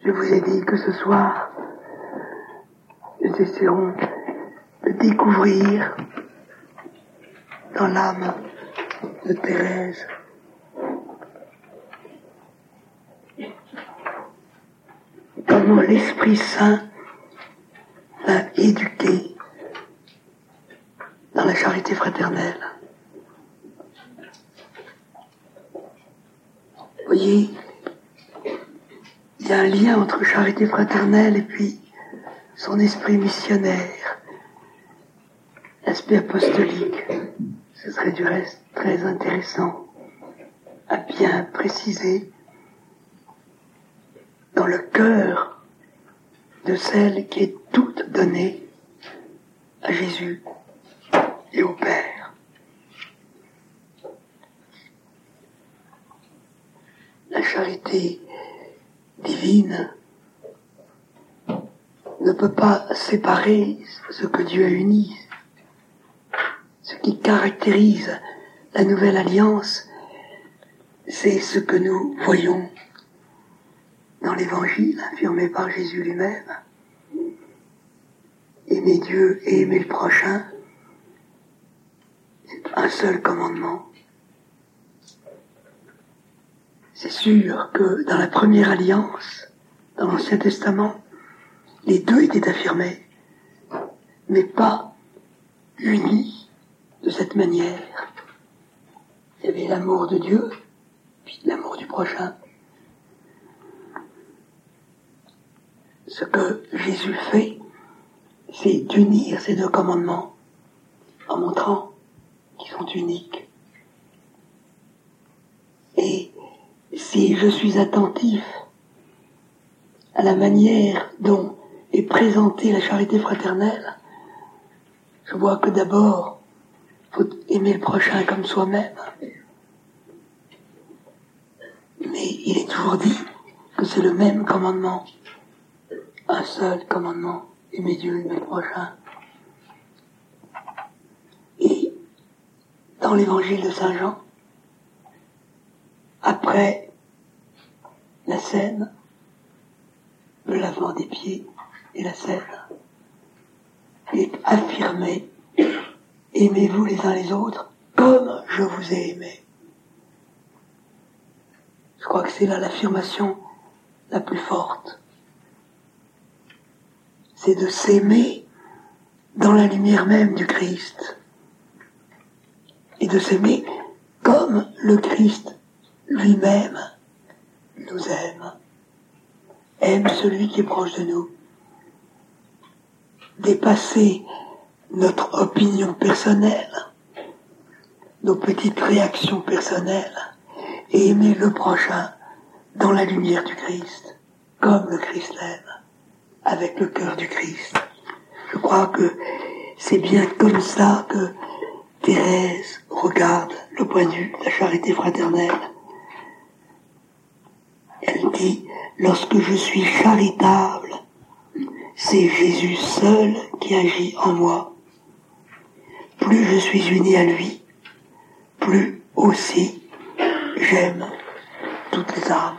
Je vous ai dit que ce soir, nous essaierons de découvrir dans l'âme de Thérèse comment l'Esprit Saint l'a éduquée dans la charité fraternelle. Vous voyez, il y a un lien entre charité fraternelle et puis son esprit missionnaire, l'aspect apostolique. Ce serait du reste très intéressant à bien préciser dans le cœur de celle qui est toute donnée à Jésus et au Père. La charité divine ne peut pas séparer ce que Dieu a uni. Ce qui caractérise la nouvelle alliance, c'est ce que nous voyons dans l'Évangile affirmé par Jésus lui-même. Aimer Dieu et aimer le prochain, c'est un seul commandement. C'est sûr que dans la première alliance, dans l'Ancien Testament, les deux étaient affirmés, mais pas unis de cette manière. Il y avait l'amour de Dieu, puis l'amour du prochain. Ce que Jésus fait, c'est d'unir ces deux commandements en montrant qu'ils sont uniques. Et si je suis attentif à la manière dont est présentée la charité fraternelle, je vois que d'abord, il faut aimer le prochain comme soi-même. Mais il est toujours dit que c'est le même commandement. Un seul commandement, aimer Dieu, aimer le prochain. Et dans l'évangile de Saint Jean, après la scène, le lavement des pieds et la scène, il est affirmé: aimez-vous les uns les autres comme je vous ai aimé. Je crois que c'est là l'affirmation la plus forte. C'est de s'aimer dans la lumière même du Christ. Et de s'aimer comme le Christ lui-même nous aime. Aime celui qui est proche de nous. Dépasser notre opinion personnelle, nos petites réactions personnelles, et aimer le prochain dans la lumière du Christ, comme le Christ l'aime, avec le cœur du Christ. Je crois que c'est bien comme ça que Thérèse regarde le point de vue de la charité fraternelle. Elle dit: lorsque je suis charitable, c'est Jésus seul qui agit en moi. Plus je suis uni à lui, plus aussi j'aime toutes les âmes.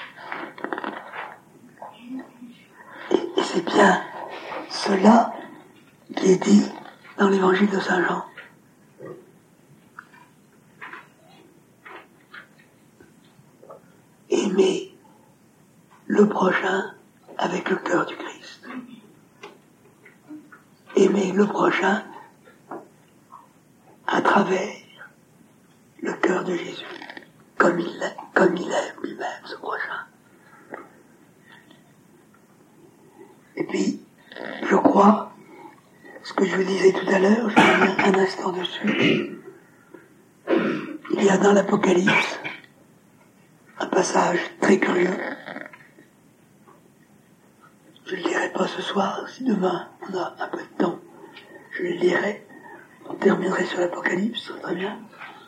Et c'est bien cela qui est dit dans l'évangile de Saint Jean. Aimer le prochain avec le cœur du Christ. Aimer le prochain à travers le cœur de Jésus, comme il aime lui-même ce prochain. Et puis, je crois, ce que je vous disais tout à l'heure, je reviens un instant dessus, il y a dans l'Apocalypse un passage très curieux. Je ne le lirai pas ce soir, si demain on a un peu de temps, je le lirai. On terminerait sur l'Apocalypse, très bien.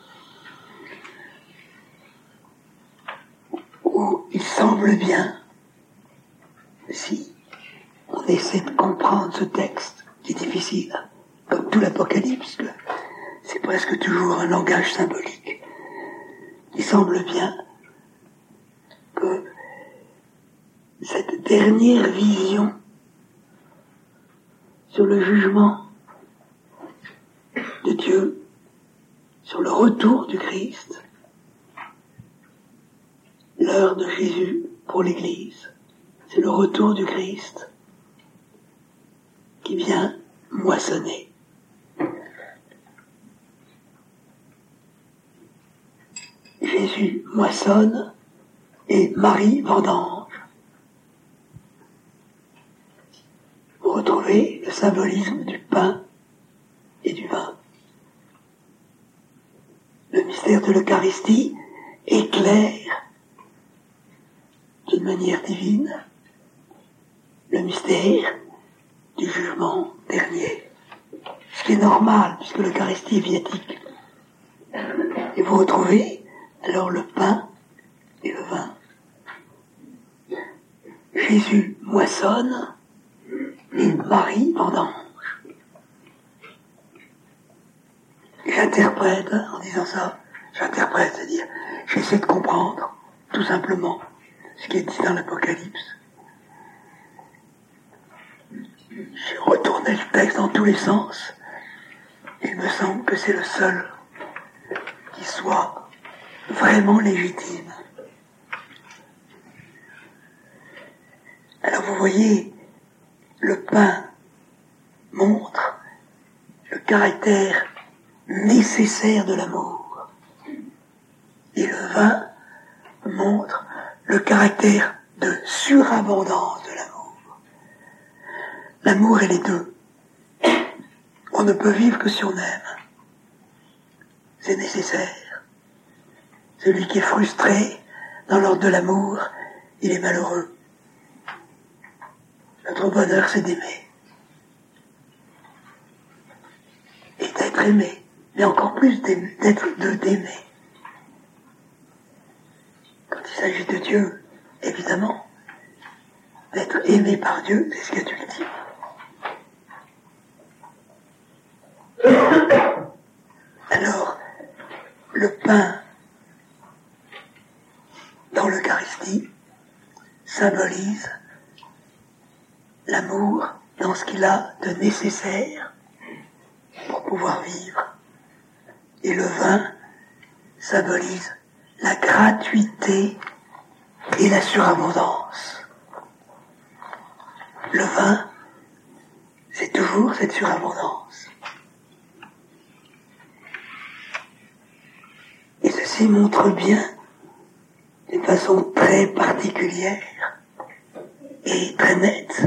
Où il semble bien, si on essaie de comprendre ce texte, qui est difficile, comme tout l'Apocalypse, que c'est presque toujours un langage symbolique, il semble bien que cette dernière vision sur le jugement de Dieu, sur le retour du Christ, l'heure de Jésus pour l'Église. C'est le retour du Christ qui vient moissonner. Jésus moissonne et Marie vendange. Vous retrouvez le symbolisme du pain et du vin. Le mystère de l'Eucharistie éclaire d'une manière divine le mystère du jugement dernier. Ce qui est normal, puisque l'Eucharistie est viatique. Et vous retrouvez alors le pain et le vin. Jésus moissonne et Marie vendange. J'interprète, en disant ça, c'est-à-dire, j'essaie de comprendre, tout simplement, ce qui est dit dans l'Apocalypse. J'ai retourné le texte dans tous les sens. Il me semble que c'est le seul qui soit vraiment légitime. Alors vous voyez, le pain montre le caractère nécessaire de l'amour. Et le vin montre le caractère de surabondance de l'amour. L'amour est les deux. On ne peut vivre que si on aime. C'est nécessaire. Celui qui est frustré dans l'ordre de l'amour, il est malheureux. Notre bonheur, c'est d'aimer. Et d'être aimé. Mais encore plus d'aimer. Quand il s'agit de Dieu, évidemment, d'être aimé par Dieu, c'est ce qu'il y a d'ultime. Alors, le pain dans l'Eucharistie symbolise l'amour dans ce qu'il a de nécessaire pour pouvoir vivre. Et le vin symbolise la gratuité et la surabondance. Le vin, c'est toujours cette surabondance. Et ceci montre bien, d'une façon très particulière et très nette,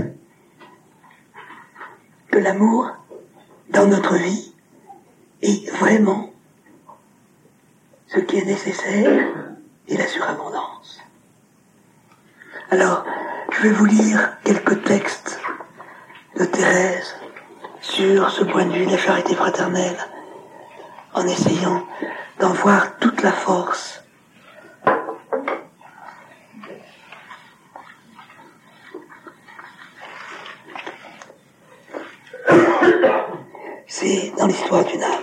que l'amour, dans notre vie, est vraiment ce qui est nécessaire et la surabondance. Alors, je vais vous lire quelques textes de Thérèse sur ce point de vue de la charité fraternelle, en essayant d'en voir toute la force. C'est dans l'histoire d'une âme.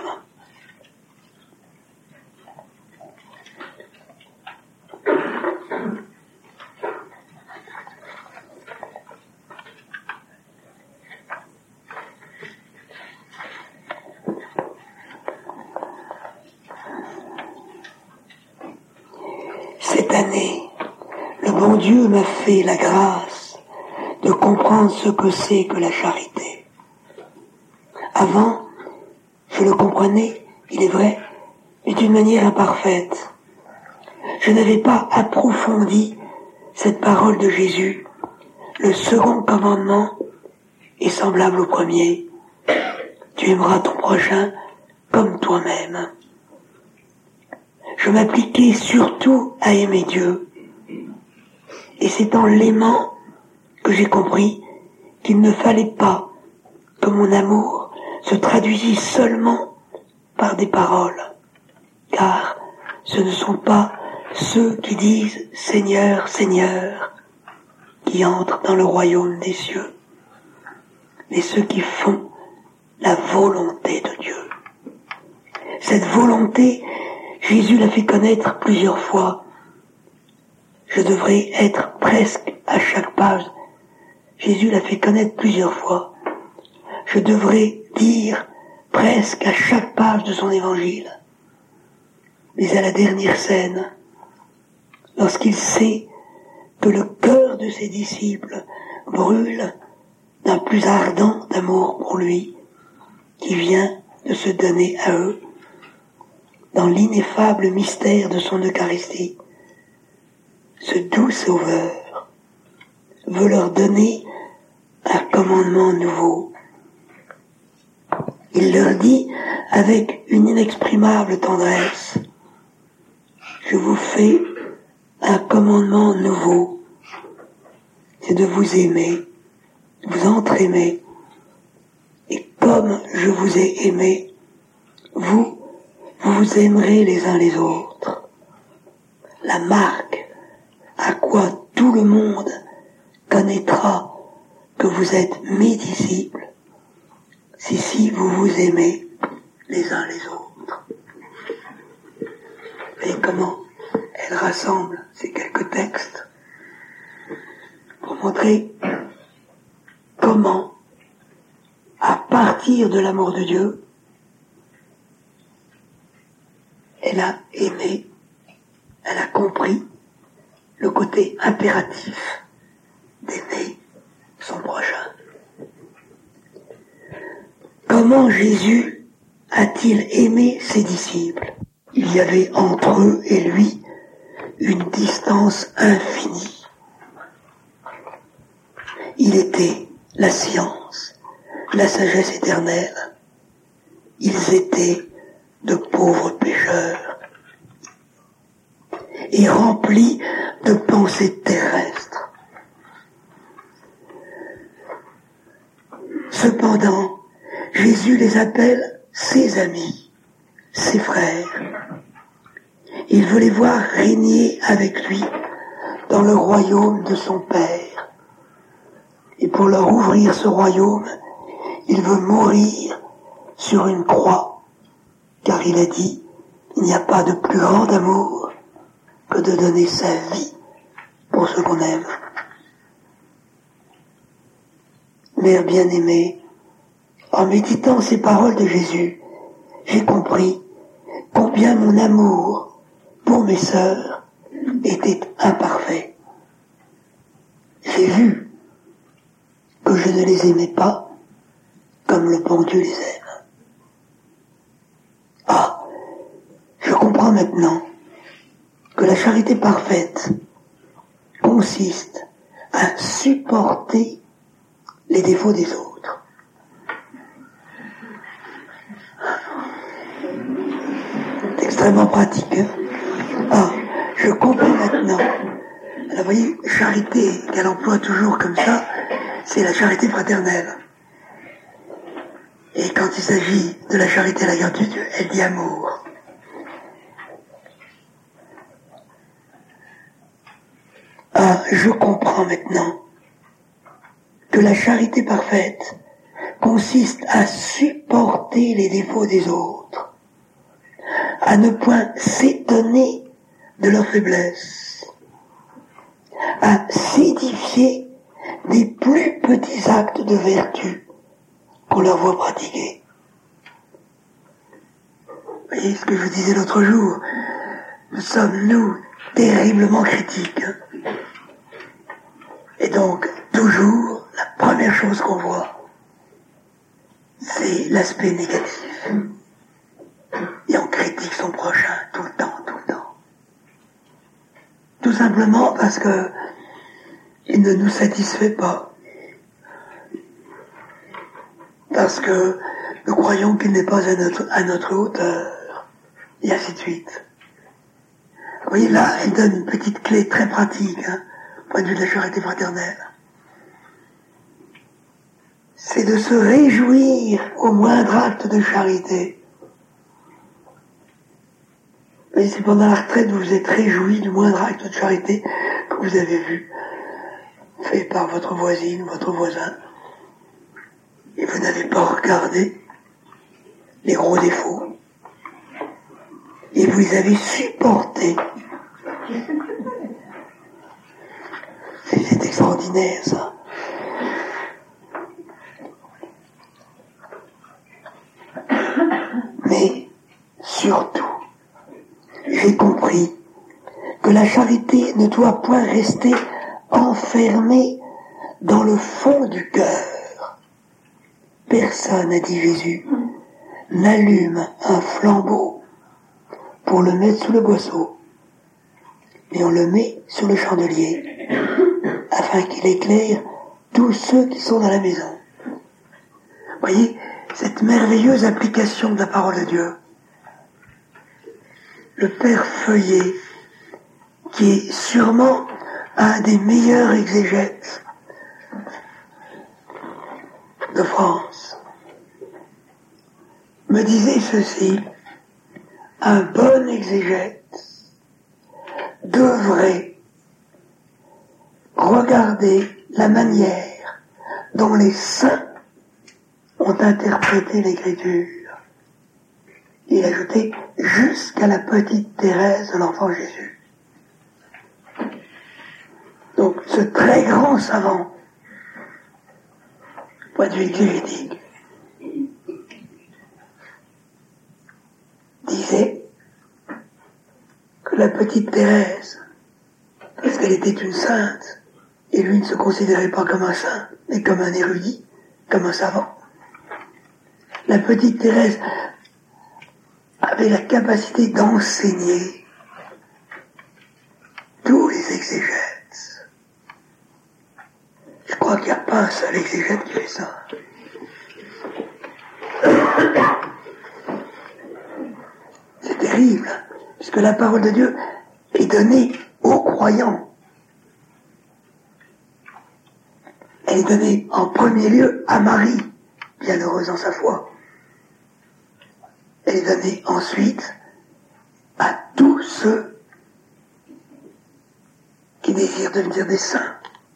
Cette année, le bon Dieu m'a fait la grâce de comprendre ce que c'est que la charité. Avant, je le comprenais, il est vrai, mais d'une manière imparfaite. Je n'avais pas approfondi cette parole de Jésus. Le second commandement est semblable au premier. Tu aimeras ton prochain comme toi-même. Je m'appliquais surtout à aimer Dieu. Et c'est en l'aimant que j'ai compris qu'il ne fallait pas que mon amour se traduisit seulement par des paroles, car ce ne sont pas ceux qui disent « Seigneur, Seigneur » qui entrent dans le royaume des cieux, mais ceux qui font la volonté de Dieu. Cette volonté, Jésus l'a fait connaître plusieurs fois. Je devrais être presque à chaque page Jésus l'a fait connaître plusieurs fois. Je devrais dire presque à chaque page de son évangile. Mais à la dernière scène, lorsqu'il sait que le cœur de ses disciples brûle d'un plus ardent amour pour lui, qui vient de se donner à eux, dans l'ineffable mystère de son Eucharistie, ce doux Sauveur veut leur donner un commandement nouveau. Il leur dit avec une inexprimable tendresse, je vous fais un commandement nouveau, c'est de vous aimer, de vous entre-aimer, et comme je vous ai aimé, vous vous aimerez les uns les autres. La marque à quoi tout le monde connaîtra que vous êtes mes disciples, c'est si vous vous aimez les uns les autres. Et comment elle rassemble ces quelques textes pour montrer comment, à partir de l'amour de Dieu, elle a aimé, elle a compris le côté impératif d'aimer son prochain. Comment Jésus a-t-il aimé ses disciples? Il y avait entre eux et lui une distance infinie. Il était la science, la sagesse éternelle. Ils étaient de pauvres pécheurs et remplis de pensées terrestres. Cependant, Jésus les appelle ses amis, ses frères. Il veut les voir régner avec lui dans le royaume de son Père. Et pour leur ouvrir ce royaume, il veut mourir sur une croix, car il a dit, il n'y a pas de plus grand amour que de donner sa vie pour ce qu'on aime. Mère bien-aimée, en méditant ces paroles de Jésus, j'ai compris combien mon amour pour mes sœurs était imparfait. J'ai vu que je ne les aimais pas comme le bon Dieu les aime. Ah, je comprends maintenant que la charité parfaite consiste à supporter les défauts des autres. C'est extrêmement pratique, hein? Ah, je comprends maintenant. Alors, vous voyez, charité qu'elle emploie toujours comme ça, c'est la charité fraternelle. Et quand il s'agit de la charité à l'égard de Dieu, elle dit amour. Ah, je comprends maintenant que la charité parfaite consiste à supporter les défauts des autres, à ne point s'étonner de leurs faiblesses, à s'édifier des plus petits actes de vertu qu'on leur voit pratiquer. Vous voyez ce que je vous disais l'autre jour, nous sommes, nous, terriblement critiques. Et donc, toujours, la première chose qu'on voit, c'est l'aspect négatif. Et on critique son prochain tout le temps, tout le temps. Tout simplement parce que il ne nous satisfait pas. Parce que nous croyons qu'il n'est pas à notre hauteur. Et ainsi de suite. Vous voyez, là, elle donne une petite clé très pratique, hein, au point de vue de la charité fraternelle. C'est de se réjouir au moindre acte de charité. Mais si pendant la retraite vous vous êtes réjoui du moindre acte de charité que vous avez vu, fait par votre voisine, votre voisin, et vous n'avez pas regardé les gros défauts, et vous les avez supportés. C'est extraordinaire, ça. j'ai compris que la charité ne doit point rester enfermée dans le fond du cœur. Personne, a dit Jésus, n'allume un flambeau pour le mettre sous le boisseau, mais on le met sur le chandelier, afin qu'il éclaire tous ceux qui sont dans la maison. Voyez, cette merveilleuse application de la parole de Dieu. Le Père Feuillet, qui est sûrement un des meilleurs exégètes de France, me disait ceci: un bon exégète devrait regarder la manière dont les saints ont interprété l'Écriture. Il ajoutait jusqu'à la petite Thérèse de l'Enfant Jésus. Donc ce très grand savant, point de vue exégétique, disait que la petite Thérèse, parce qu'elle était une sainte, et lui ne se considérait pas comme un saint, mais comme un érudit, comme un savant. La petite Thérèse avait la capacité d'enseigner tous les exégètes. Je crois qu'il n'y a pas un seul exégète qui fait ça. C'est terrible, puisque la parole de Dieu est donnée aux croyants. Elle est donnée en premier lieu à Marie, bienheureuse dans sa foi. Elle est donnée ensuite à tous ceux qui désirent devenir des saints.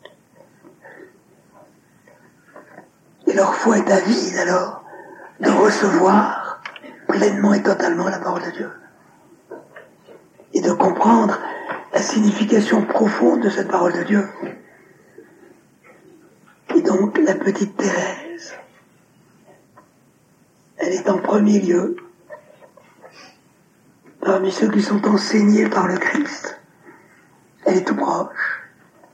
Et leur foi est avide alors de recevoir pleinement et totalement la parole de Dieu. Et de comprendre la signification profonde de cette parole de Dieu. Et donc la petite Thérèse, elle est en premier lieu parmi ceux qui sont enseignés par le Christ. Elle est tout proche.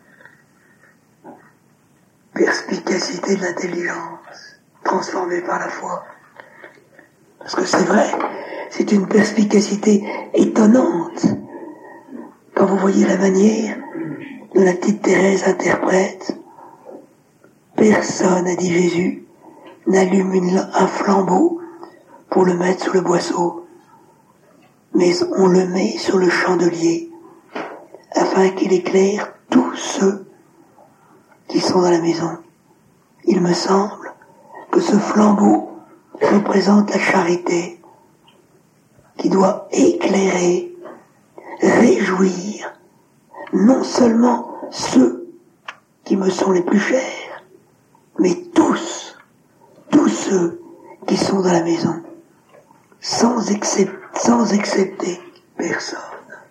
Perspicacité de l'intelligence, transformée par la foi. Parce que c'est vrai, c'est une perspicacité étonnante. Quand vous voyez la manière dont la petite Thérèse interprète, personne, a dit Jésus, n'allume un flambeau pour le mettre sous le boisseau, mais on le met sur le chandelier, afin qu'il éclaire tous ceux qui sont dans la maison. Il me semble que ce flambeau représente la charité, qui doit éclairer, réjouir, non seulement ceux qui me sont les plus chers, mais tous ceux qui sont dans la maison, sans excepter personne.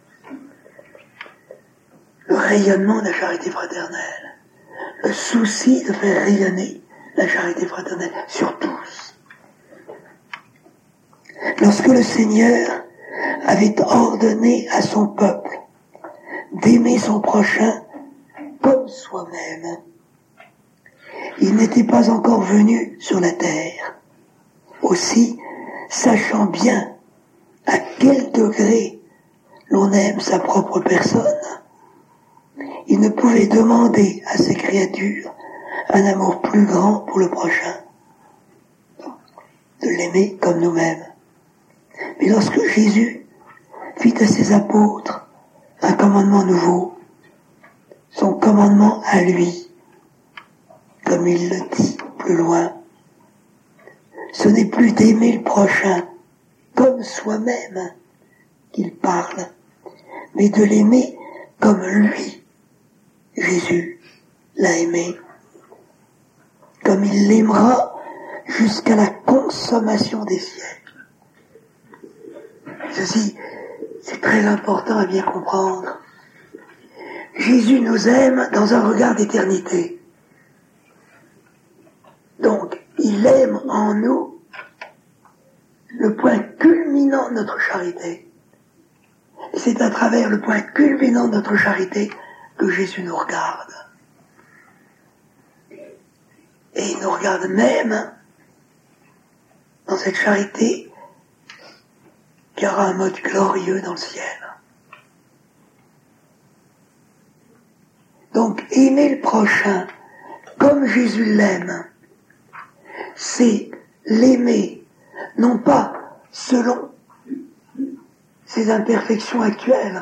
Le rayonnement de la charité fraternelle, le souci de faire rayonner la charité fraternelle sur tous. Lorsque le Seigneur avait ordonné à son peuple d'aimer son prochain comme soi-même, il n'était pas encore venu sur la terre. Aussi, sachant bien à quel degré l'on aime sa propre personne, il ne pouvait demander à ses créatures un amour plus grand pour le prochain, de l'aimer comme nous-mêmes. Mais lorsque Jésus fit à ses apôtres un commandement nouveau, son commandement à lui, comme il le dit plus loin, ce n'est plus d'aimer le prochain comme soi-même qu'il parle, mais de l'aimer comme lui, Jésus, l'a aimé, comme il l'aimera jusqu'à la consommation des siècles. Ceci, c'est très important à bien comprendre. Jésus nous aime dans un regard d'éternité. Donc, il aime en nous le point culminant de notre charité. Et c'est à travers le point culminant de notre charité que Jésus nous regarde. Et il nous regarde même dans cette charité qui aura un mode glorieux dans le ciel. Donc, aimer le prochain comme Jésus l'aime, c'est l'aimer, non pas selon ses imperfections actuelles,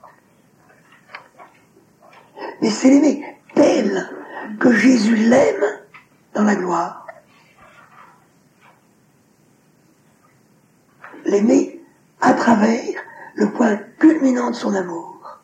mais c'est l'aimer tel que Jésus l'aime dans la gloire. L'aimer à travers le point culminant de son amour.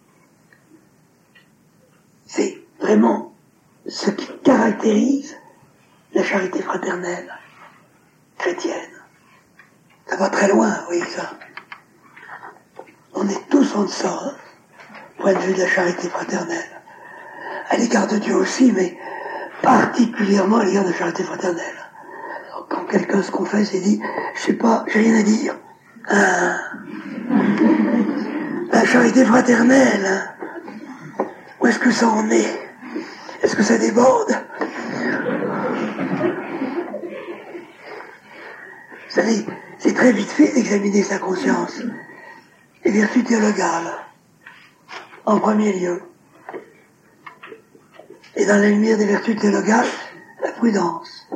C'est vraiment ce qui caractérise la charité fraternelle chrétienne. Ça va très loin, vous voyez ça. On est tous en deçà, point de vue de la charité fraternelle. À l'égard de Dieu aussi, mais particulièrement à l'égard de la charité fraternelle. Alors, quand quelqu'un se confesse et dit « je sais pas, j'ai rien à dire », la charité fraternelle, où est-ce que ça en est? Est-ce que ça déborde? Vous savez, c'est très vite fait d'examiner sa conscience. Les vertus théologales, en premier lieu. Et dans la lumière des vertus théologales, la prudence.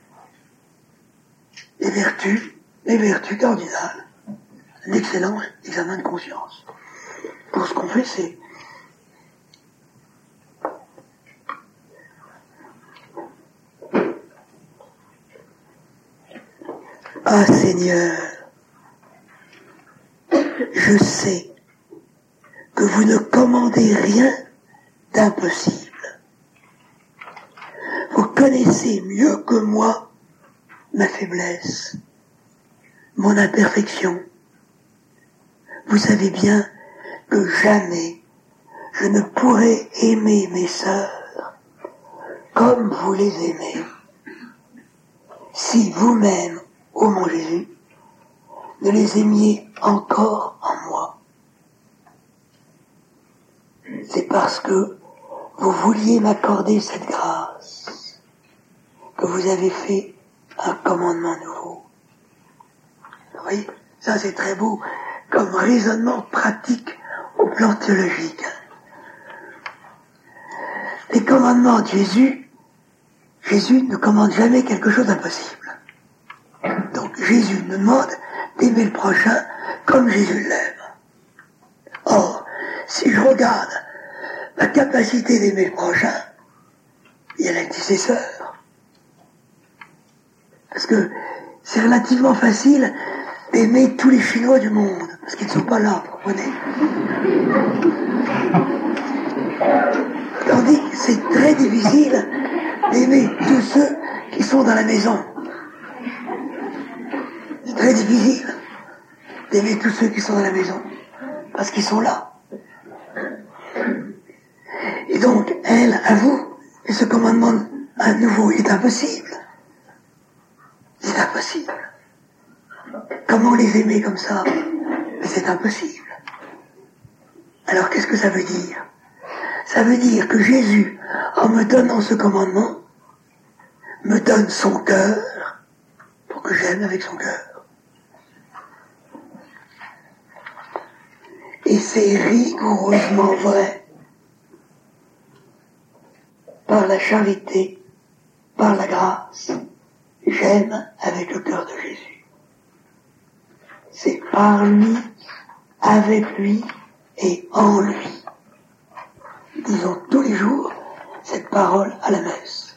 Les vertus cardinales. Un excellent examen de conscience. Pour se confesser. Ah Seigneur, je sais que vous ne commandez rien d'impossible. Vous connaissez mieux que moi ma faiblesse, mon imperfection. Vous savez bien que jamais je ne pourrai aimer mes sœurs comme vous les aimez, si vous-même, ô mon Jésus, ne les aimiez encore en moi. C'est parce que vous vouliez m'accorder cette grâce que vous avez fait un commandement nouveau. Vous voyez, ça c'est très beau comme raisonnement pratique au plan théologique. Les commandements de Jésus ne commande jamais quelque chose d'impossible. Donc Jésus nous demande d'aimer le prochain comme Jésus l'aime. Or, si je regarde ma capacité d'aimer le prochain, il y a l'antidécesseur. Parce que c'est relativement facile d'aimer tous les Chinois du monde, parce qu'ils ne sont pas là, vous comprenez. Tandis que c'est très difficile d'aimer tous ceux qui sont dans la maison. C'est très difficile d'aimer tous ceux qui sont dans la maison, parce qu'ils sont là. Et donc, elle, à vous, et ce commandement à nouveau est impossible. C'est impossible. Comment les aimer comme ça? Mais c'est impossible. Alors qu'est-ce que ça veut dire? Ça veut dire que Jésus, en me donnant ce commandement, me donne son cœur pour que j'aime avec son cœur. Et c'est rigoureusement vrai. Par la charité, par la grâce, j'aime avec le cœur de Jésus. C'est par lui, avec lui et en lui. Disons tous les jours cette parole à la messe.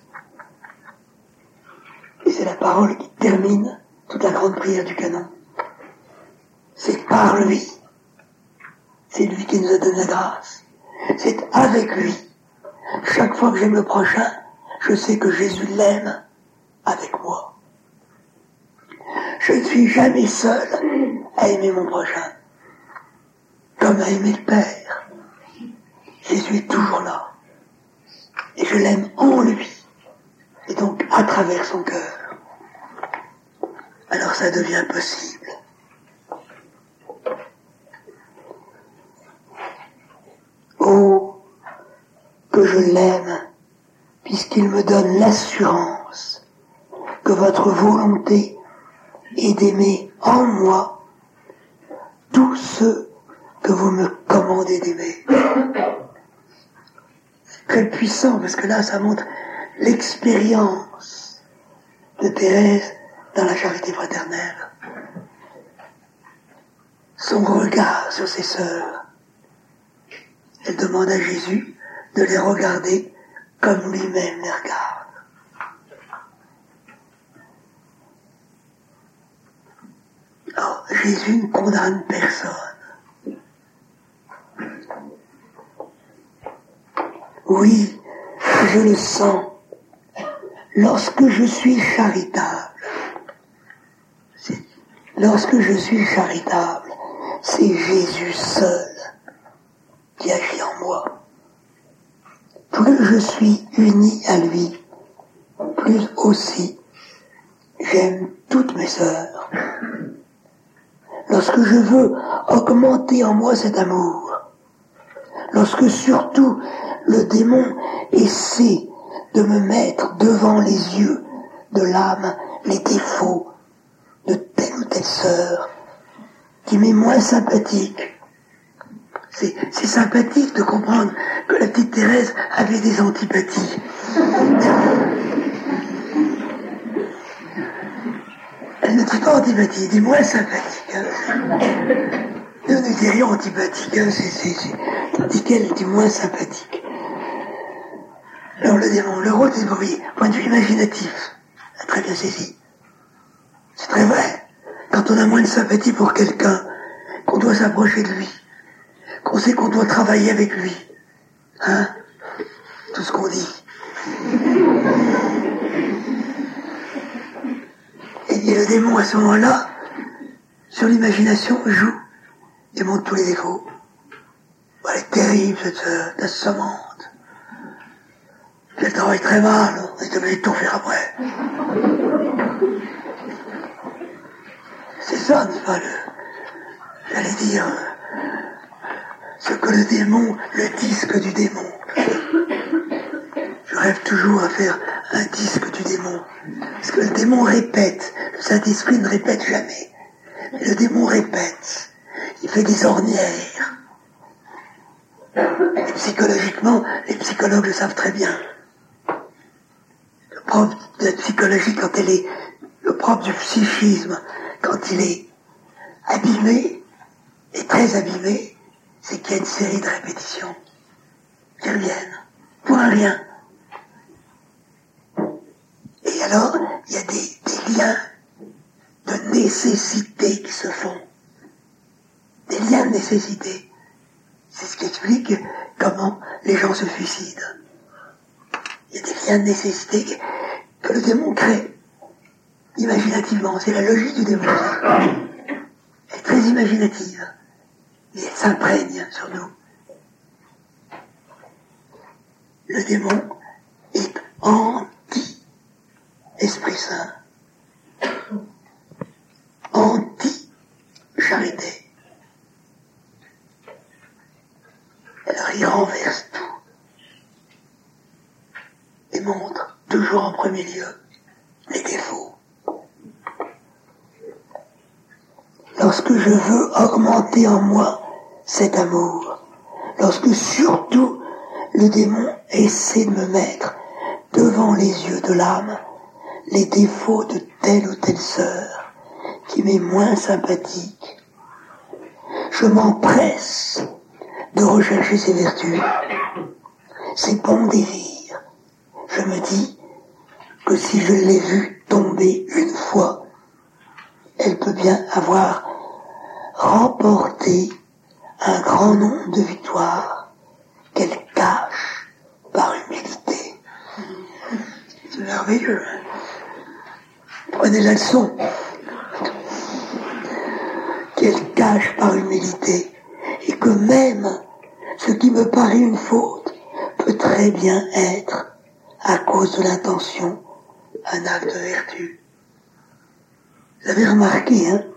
Et c'est la parole qui termine toute la grande prière du canon. C'est par lui. C'est lui qui nous a donné la grâce. C'est avec lui. Chaque fois que j'aime le prochain, je sais que Jésus l'aime avec moi. Je ne suis jamais seul à aimer mon prochain, comme à aimer le Père. Jésus est toujours là. Et je l'aime en lui. Et donc à travers son cœur. Alors ça devient possible. que je l'aime, puisqu'il me donne l'assurance que votre volonté est d'aimer en moi tous ceux que vous me commandez d'aimer. C'est très puissant, parce que là, ça montre l'expérience de Thérèse dans la charité fraternelle. Son regard sur ses sœurs. Elle demande à Jésus de les regarder comme lui-même les regarde. Alors, Jésus ne condamne personne. Oui, je le sens. Lorsque je suis charitable, c'est Jésus seul qui agit en moi. Plus je suis uni à lui, plus aussi j'aime toutes mes sœurs. Lorsque je veux augmenter en moi cet amour, lorsque surtout le démon essaie de me mettre devant les yeux de l'âme les défauts de telle ou telle sœur qui m'est moins sympathique. C'est sympathique de comprendre que la petite Thérèse avait des antipathies. Elle ne dit pas antipathie, elle dit moins sympathique. Nous ne dirions antipathique, tandis qu'elle dit moins sympathique. Alors le démon, le rôle des bruits, point de vue imaginatif, a très bien saisi. C'est très vrai. Quand on a moins de sympathie pour quelqu'un, qu'on doit s'approcher de lui, qu'on sait qu'on doit travailler avec lui, hein, tout ce qu'on dit. Et le démon, à ce moment-là, sur l'imagination, joue et montre tous les défauts. Oh, elle est terrible, cette sœur, assommante. Elle travaille très mal, on est obligé de tout faire après. C'est ça, n'est-ce pas, j'allais dire, ce que le démon, le disque du démon. Je rêve toujours à faire un disque du démon. Parce que le démon répète, le Saint-Esprit ne répète jamais. Mais le démon répète, il fait des ornières. Et psychologiquement, les psychologues le savent très bien. Le propre de la psychologie, quand elle est, le propre du psychisme, quand il est abîmé, et très abîmé, c'est qu'il y a une série de répétitions qui reviennent, pour un rien. Et alors, il y a des liens de nécessité qui se font. Des liens de nécessité. C'est ce qui explique comment les gens se suicident. Il y a des liens de nécessité que le démon crée, imaginativement. C'est la logique du démon. Elle est très imaginative. Et elle s'imprègne sur nous. Le démon est anti-Esprit Saint. Anti-charité. Alors il renverse tout. Et montre, toujours en premier lieu, les défauts. Lorsque je veux augmenter en moi cet amour, lorsque surtout le démon essaie de me mettre devant les yeux de l'âme les défauts de telle ou telle sœur qui m'est moins sympathique, je m'empresse de rechercher ses vertus, ses bons désirs. Je me dis que si je l'ai vue tomber une fois, elle peut bien avoir remporté un grand nombre de victoires qu'elle cache par humilité. C'est merveilleux. Prenez la leçon. Qu'elle cache par humilité. Et que même ce qui me paraît une faute peut très bien être, à cause de l'intention, un acte de vertu. Vous avez remarqué, hein?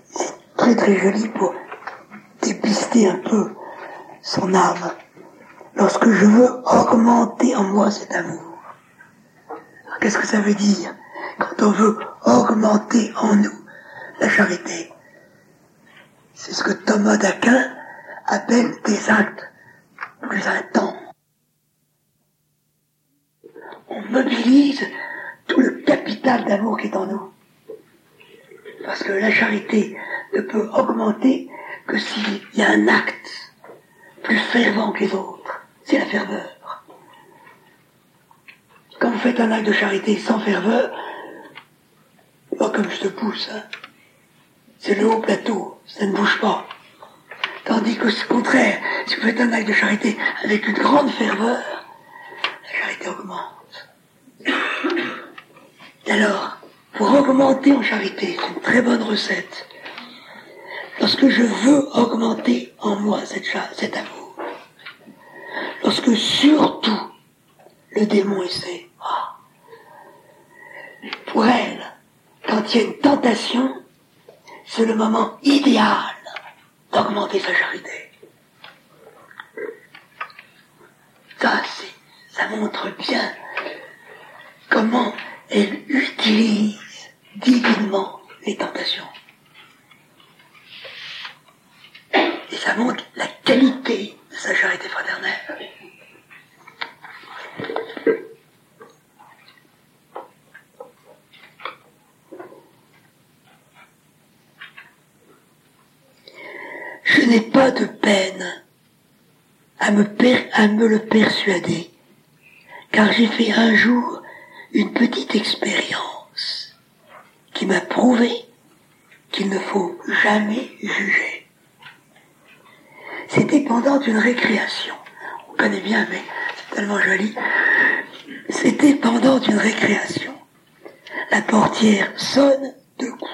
C'est très très joli pour dépister un peu son âme. lorsque je veux augmenter en moi cet amour. Alors, qu'est-ce que ça veut dire quand on veut augmenter en nous la charité? C'est ce que Thomas d'Aquin appelle des actes plus intenses. On mobilise tout le capital d'amour qui est en nous. Parce que la charité ne peut augmenter que s'il y a un acte plus fervent que les autres. C'est la ferveur. Quand vous faites un acte de charité sans ferveur, pas comme je te pousse, hein. C'est le haut plateau, ça ne bouge pas. Tandis que, au contraire, si vous faites un acte de charité avec une grande ferveur, la charité augmente. Alors, pour augmenter en charité, c'est une très bonne recette. Lorsque je veux augmenter en moi cet amour, lorsque surtout le démon essaie, pour elle, quand il y a une tentation, c'est le moment idéal d'augmenter sa charité. Ça montre bien comment elle utilise divinement les tentations. Et ça montre la qualité de sa charité fraternelle. Je n'ai pas de peine à me le persuader, car j'ai fait un jour une petite expérience qui m'a prouvé qu'il ne faut jamais juger. C'était pendant une récréation. On connaît bien, mais c'est tellement joli. C'était pendant une récréation. La portière sonne 2 coups.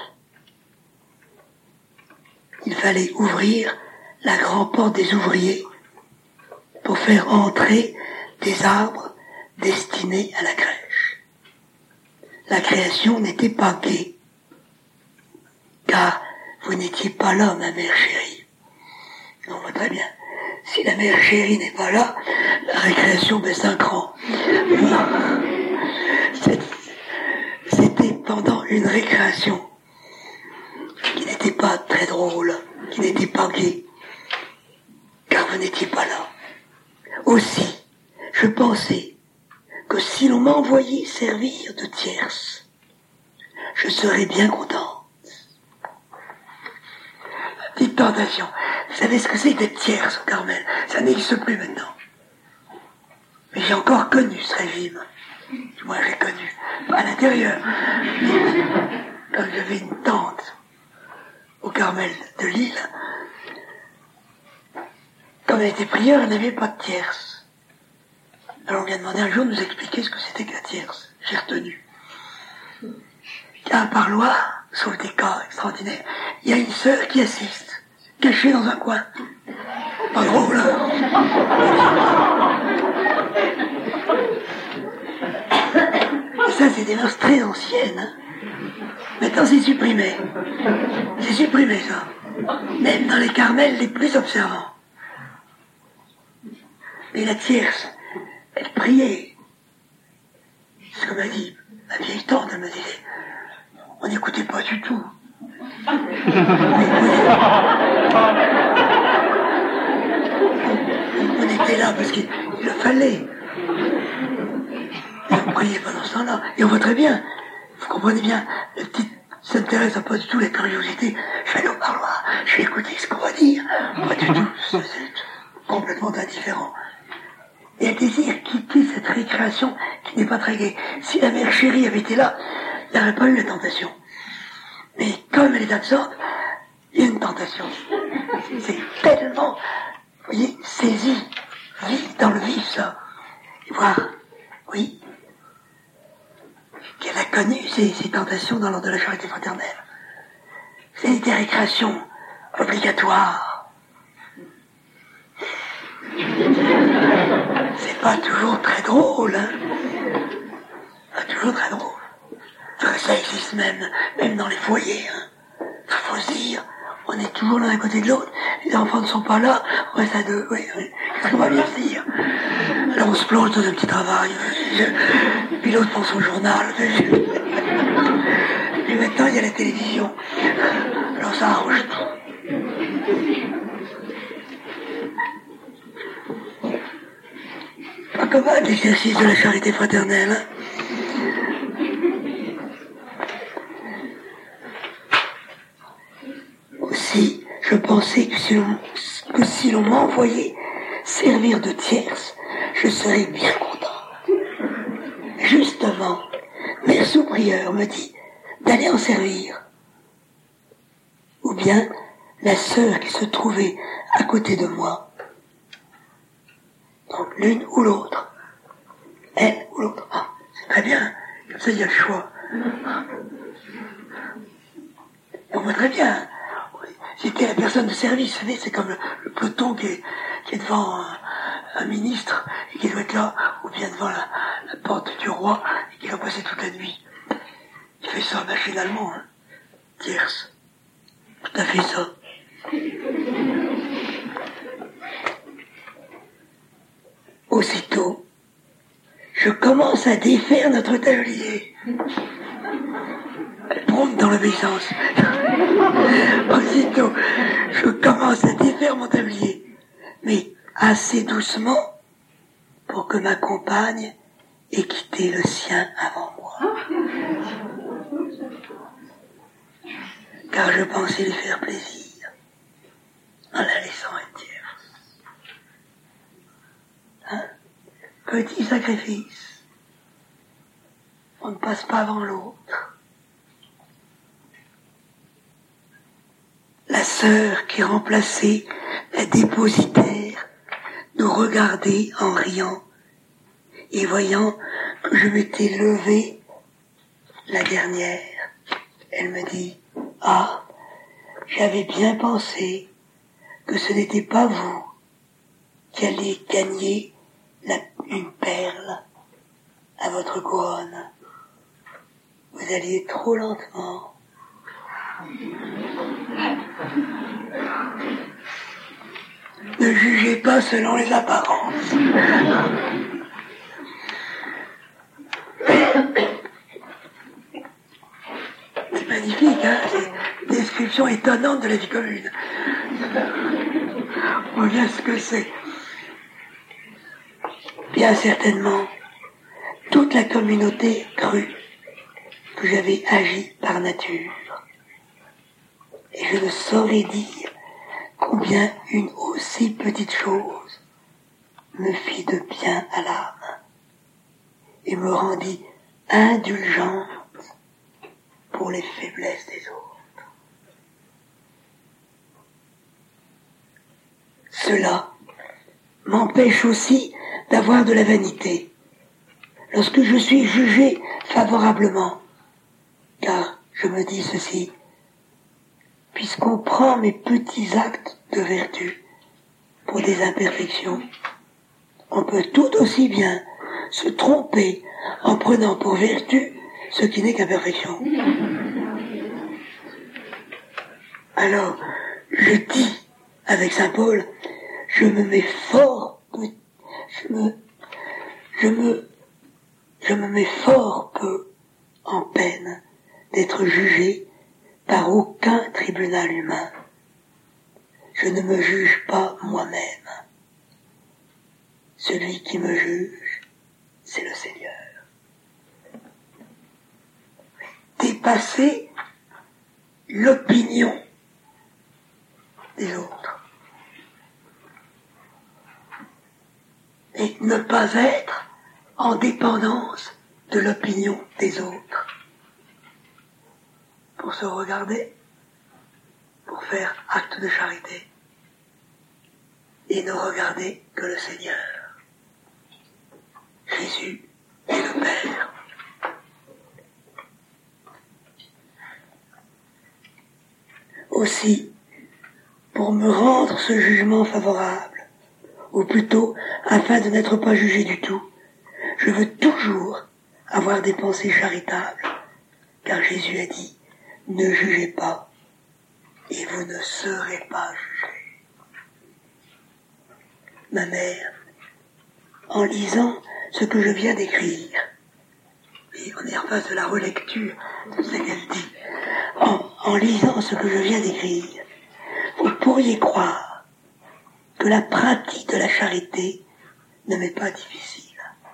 Il fallait ouvrir la grande porte des ouvriers pour faire entrer des arbres destinés à la crèche. La création n'était pas gaie, car vous n'étiez pas là, ma mère chérie. On voit très bien. Si la mère chérie n'est pas là, la récréation baisse un cran. C'était pendant une récréation qui n'était pas très drôle, qui n'était pas gaie, car vous n'étiez pas là. Aussi, je pensais que si l'on m'envoyait servir de tierce, je serais bien content. Petite tentation. Vous savez ce que c'est d'être tierce au Carmel? Ça n'existe plus maintenant. Mais j'ai encore connu ce régime. Moi, j'ai connu. Pas à l'intérieur. Quand j'avais une tante au Carmel de Lille, quand elle était prieure, elle n'avait pas de tierce. Alors on lui a demandé un jour de nous expliquer ce que c'était que la tierce. J'ai retenu. Il y a un parloir, sauf des cas extraordinaires, il y a une sœur qui assiste, cachée dans un coin. Pas drôle, hein? Et ça, c'est des mœurs très anciennes, hein? Maintenant, c'est supprimé. C'est supprimé, ça. Même dans les Carmels les plus observants. Mais la tierce, elle priait. C'est ce que m'a dit ma vieille tante, elle me disait. On n'écoutait pas du tout. On était là parce qu'il le fallait. Et on priait pendant ce temps-là. Et on voit très bien, vous comprenez bien, la petite Sainte Thérèse n'a pas du tout la curiosité. Je vais aller au parloir, je vais écouter ce qu'on va dire. Pas du tout, c'est complètement indifférent. Et elle désire quitter cette récréation qui n'est pas très gaie. Si la mère chérie avait été là, il n'y aurait pas eu la tentation. Mais comme elle est absente, il y a une tentation. C'est tellement, vous voyez, saisi, dans le vif, ça. Et voir, oui, qu'elle a connu ces tentations dans l'ordre de la charité fraternelle. C'est des récréations obligatoires. C'est pas toujours très drôle, hein. Pas toujours très drôle. Ça existe même dans les foyers, hein. Faut se dire, on est toujours l'un à côté de l'autre, les enfants ne sont pas là, on reste à deux, oui, qu'est-ce qu'on va bien se dire? Alors on se plonge dans un petit travail, puis l'autre prend son journal, et maintenant il y a la télévision, alors ça arrange tout. Pas comme l'exercice de la charité fraternelle, hein. Aussi, je pensais que si l'on m'envoyait servir de tierce, je serais bien content. Justement, Mère sous-prieur me dit d'aller en servir. Ou bien la sœur qui se trouvait à côté de moi. Donc l'une ou l'autre. Elle ou l'autre. Ah, c'est très bien. Comme ça, il y a le choix. On voit très bien. C'était la personne de service, vous savez, c'est comme le peloton qui est devant un ministre et qui doit être là, ou bien devant la porte du roi et qui va passer toute la nuit. Il fait ça machinalement, hein. Tierce. Tout à fait ça. Aussitôt, je commence à défaire notre tablier. Elle prompte dans l'obéissance. Aussitôt, je commence à défaire mon tablier, mais assez doucement pour que ma compagne ait quitté le sien avant moi. Car je pensais lui faire plaisir en la laissant être tierce. Hein? Petit sacrifice. On ne passe pas avant l'autre. La sœur qui remplaçait la dépositaire nous regardait en riant et voyant que je m'étais levé la dernière, elle me dit « Ah, j'avais bien pensé que ce n'était pas vous qui alliez gagner une perle à votre couronne. Vous alliez trop lentement. » Ne jugez pas selon les apparences. C'est magnifique, hein, c'est une description étonnante de la vie commune. On voit bien ce que c'est. Bien certainement, toute la communauté crut que j'avais agi par nature. Et je ne saurais dire combien une aussi petite chose me fit de bien à l'âme et me rendit indulgente pour les faiblesses des autres. Cela m'empêche aussi d'avoir de la vanité lorsque je suis jugé favorablement, car je me dis ceci: puisqu'on prend mes petits actes de vertu pour des imperfections, on peut tout aussi bien se tromper en prenant pour vertu ce qui n'est qu'imperfection. Alors, je dis avec saint Paul, je me mets fort peu en peine d'être jugé par aucun tribunal humain. Je ne me juge pas moi-même. Celui qui me juge, c'est le Seigneur. Dépasser l'opinion des autres. Et ne pas être en dépendance de l'opinion des autres. Pour se regarder, pour faire acte de charité, et ne regarder que le Seigneur. Jésus et le Père. Aussi, pour me rendre ce jugement favorable, ou plutôt afin de n'être pas jugé du tout, je veux toujours avoir des pensées charitables, car Jésus a dit: ne jugez pas, et vous ne serez pas jugés. Ma mère, en lisant ce que je viens d'écrire, et on est en face de la relecture de ce qu'elle dit, en lisant ce que je viens d'écrire, vous pourriez croire que la pratique de la charité ne m'est pas difficile.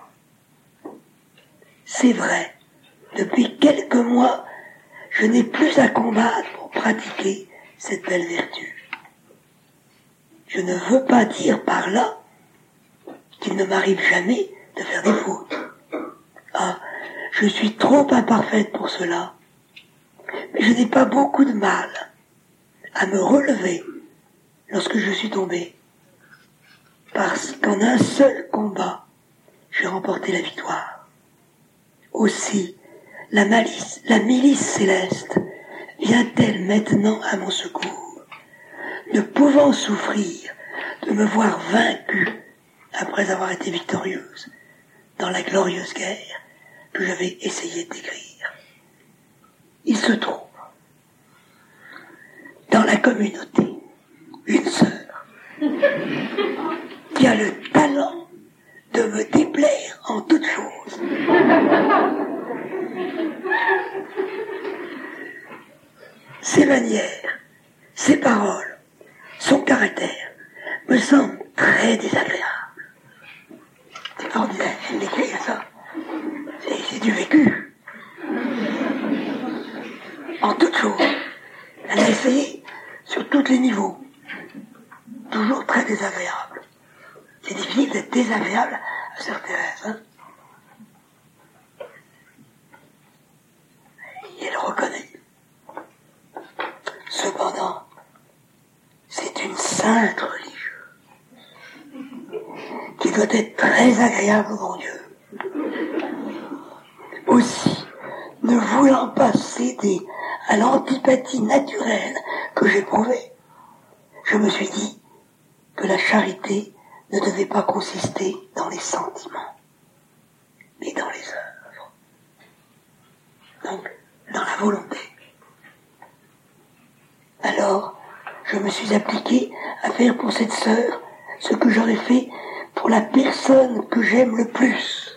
C'est vrai, depuis quelques mois, je n'ai plus à combattre pour pratiquer cette belle vertu. Je ne veux pas dire par là qu'il ne m'arrive jamais de faire des fautes. Ah, je suis trop imparfaite pour cela. Mais je n'ai pas beaucoup de mal à me relever lorsque je suis tombée. Parce qu'en un seul combat, j'ai remporté la victoire. Aussi, la milice céleste vient-elle maintenant à mon secours, ne pouvant souffrir de me voir vaincue après avoir été victorieuse dans la glorieuse guerre que j'avais essayé de décrire. Il se trouve dans la communauté une sœur qui a le talent de me déplaire en toutes choses. Ses manières, ses paroles, son caractère me semblent très désagréables. C'est ordinaire, elle l'écrit à ça. C'est du vécu. En toutes choses. Elle a essayé sur tous les niveaux. Toujours très désagréable. C'est difficile d'être désagréable à Sœur Thérèse. Hein, et elle reconnaît. Cependant, c'est une sainte religieuse qui doit être très agréable au bon Dieu. Aussi, ne voulant pas céder à l'antipathie naturelle que j'éprouvais, je me suis dit que la charité ne devait pas consister dans les sentiments, mais dans les œuvres. Donc, dans la volonté. Alors, je me suis appliqué à faire pour cette sœur ce que j'aurais fait pour la personne que j'aime le plus.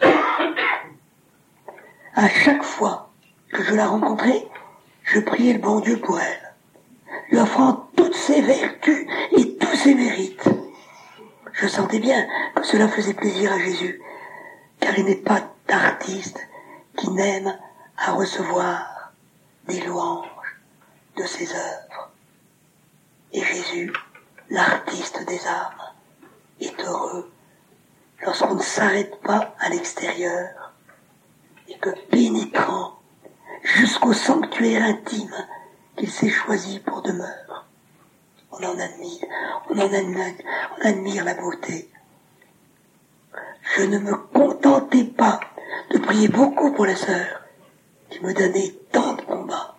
À chaque fois que je la rencontrais, je priais le bon Dieu pour elle, lui offrant toutes ses vertus et tous ses mérites. Je sentais bien que cela faisait plaisir à Jésus, car il n'est pas d'artiste qui n'aime à recevoir des louanges de ses œuvres. Et Jésus, l'artiste des âmes, est heureux lorsqu'on ne s'arrête pas à l'extérieur et que, pénétrant jusqu'au sanctuaire intime qu'il s'est choisi pour demeure, on admire la beauté. Je ne me contentais pas de prier beaucoup pour la sœur qui me donnait tant de combats.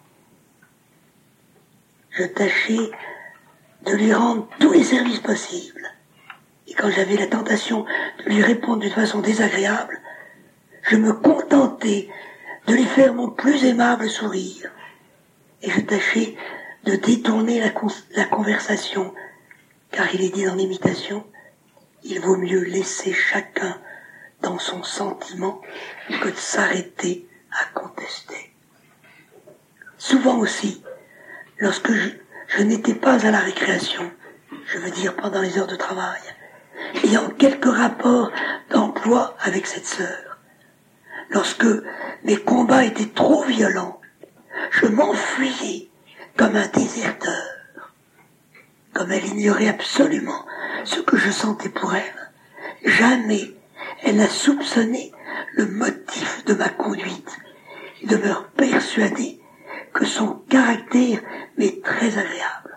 Je tâchais de lui rendre tous les services possibles. Et quand j'avais la tentation de lui répondre d'une façon désagréable, je me contentais de lui faire mon plus aimable sourire. Et je tâchais de détourner la conversation, car il est dit dans l'imitation, il vaut mieux laisser chacun dans son sentiment que de s'arrêter à contester. Souvent aussi, lorsque je n'étais pas à la récréation, je veux dire pendant les heures de travail, ayant quelques rapports d'emploi avec cette sœur, lorsque mes combats étaient trop violents, je m'enfuyais comme un déserteur. Comme elle ignorait absolument ce que je sentais pour elle, jamais elle n'a soupçonné le motif de ma conduite et demeure persuadée que son caractère m'est très agréable.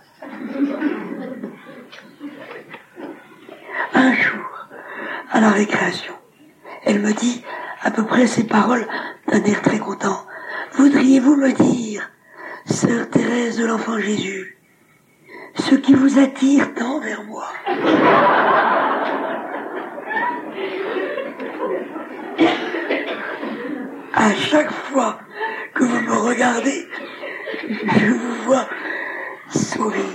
Un jour, à la récréation, elle me dit à peu près ces paroles d'un air très content. « Voudriez-vous me dire, Sœur Thérèse de l'Enfant Jésus, ce qui vous attire tant vers moi ?» À chaque fois que vous me regardez, je vous vois souri.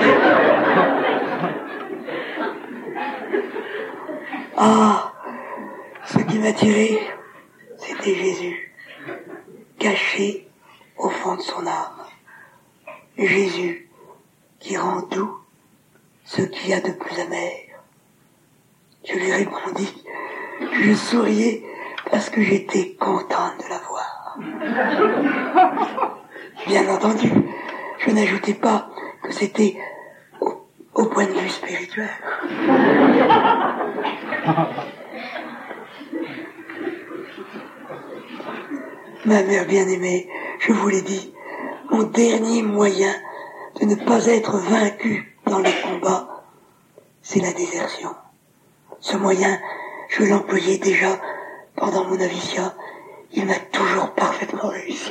Ah, ce qui m'attirait, c'était Jésus, caché au fond de son âme. Jésus qui rend doux ce qu'il y a de plus amer. Je lui répondis, je souriais parce que j'étais contente de la voir. Bien entendu, je n'ajoutais pas que c'était au point de vue spirituel. Ma mère bien-aimée, je vous l'ai dit, mon dernier moyen de ne pas être vaincu dans les combats, c'est la désertion. Ce moyen, je l'employais déjà pendant mon noviciat. Il m'a toujours parfaitement réussi.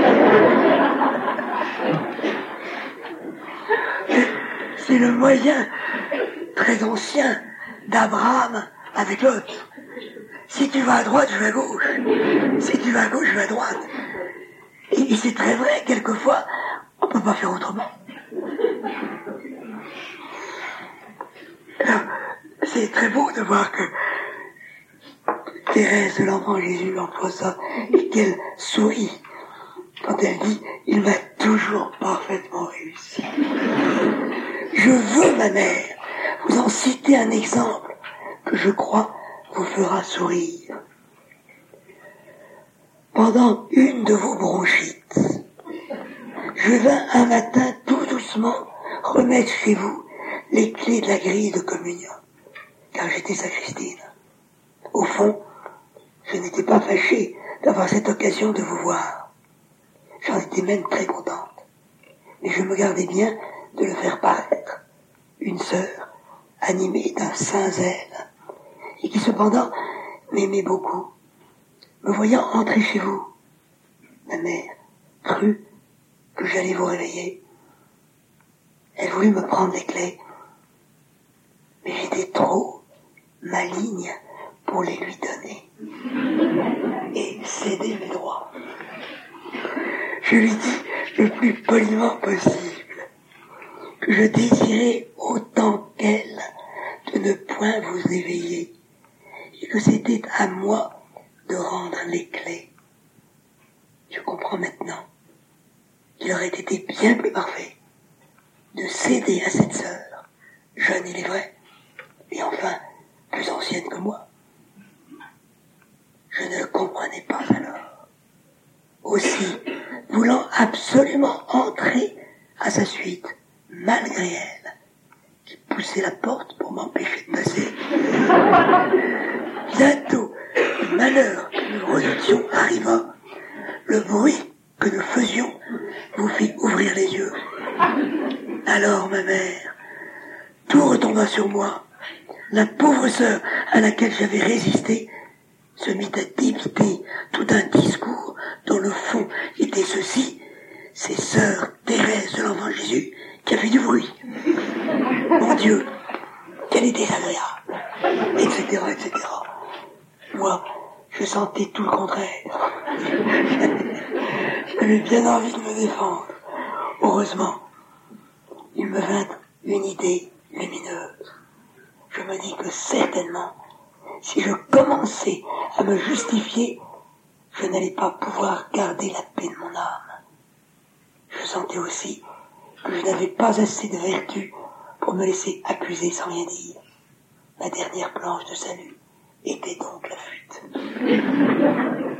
C'est le moyen très ancien d'Abraham avec Lot. Si tu vas à droite, je vais à gauche. Si tu vas à gauche, je vais à droite. Et c'est très vrai, quelquefois, on ne peut pas faire autrement. Alors, c'est très beau de voir que Thérèse de l'Enfant Jésus emploie ça et qu'elle sourit quand elle dit « Il m'a toujours parfaitement réussi ». Je veux, ma mère, vous en citer un exemple que je crois vous fera sourire. Pendant une de vos bronchites, je vins un matin tout doucement remettre chez vous les clés de la grille de communion, car j'étais sacristine. Au fond, je n'étais pas fâché d'avoir cette occasion de vous voir. J'en étais même très contente. Mais je me gardais bien de le faire paraître. Une sœur, animée d'un saint zèle, et qui cependant m'aimait beaucoup, me voyant entrer chez vous, ma mère crut que j'allais vous réveiller. Elle voulut me prendre les clés, mais j'étais trop maligne pour les lui donner et céder mes droits. Je lui dis le plus poliment possible que je désirais autant qu'elle de ne point vous éveiller et que c'était à moi de rendre les clés. Je comprends maintenant qu'il aurait été bien plus parfait de céder à cette sœur, jeune il est vrai, et enfin plus ancienne que moi. Je ne le comprenais pas alors. Aussi, voulant absolument entrer à sa suite, malgré elle, qui poussait la porte pour m'empêcher de passer, bientôt, le malheur que nous redoutions arriva. Le bruit que nous faisions vous fit ouvrir les yeux. Alors, ma mère, tout retomba sur moi. La pauvre sœur à laquelle j'avais résisté se mit à débiter tout un discours dont le fond était ceci: c'est sœur Thérèse de l'Enfant Jésus qui a fait du bruit. Mon Dieu, qu'elle est désagréable, etc., etc. Moi, je sentais tout le contraire. J'avais bien envie de me défendre. Heureusement, il me vint une idée lumineuse. Je me dis que certainement, si je commençais à me justifier, je n'allais pas pouvoir garder la paix de mon âme. Je sentais aussi que je n'avais pas assez de vertu pour me laisser accuser sans rien dire. Ma dernière planche de salut était donc la fuite.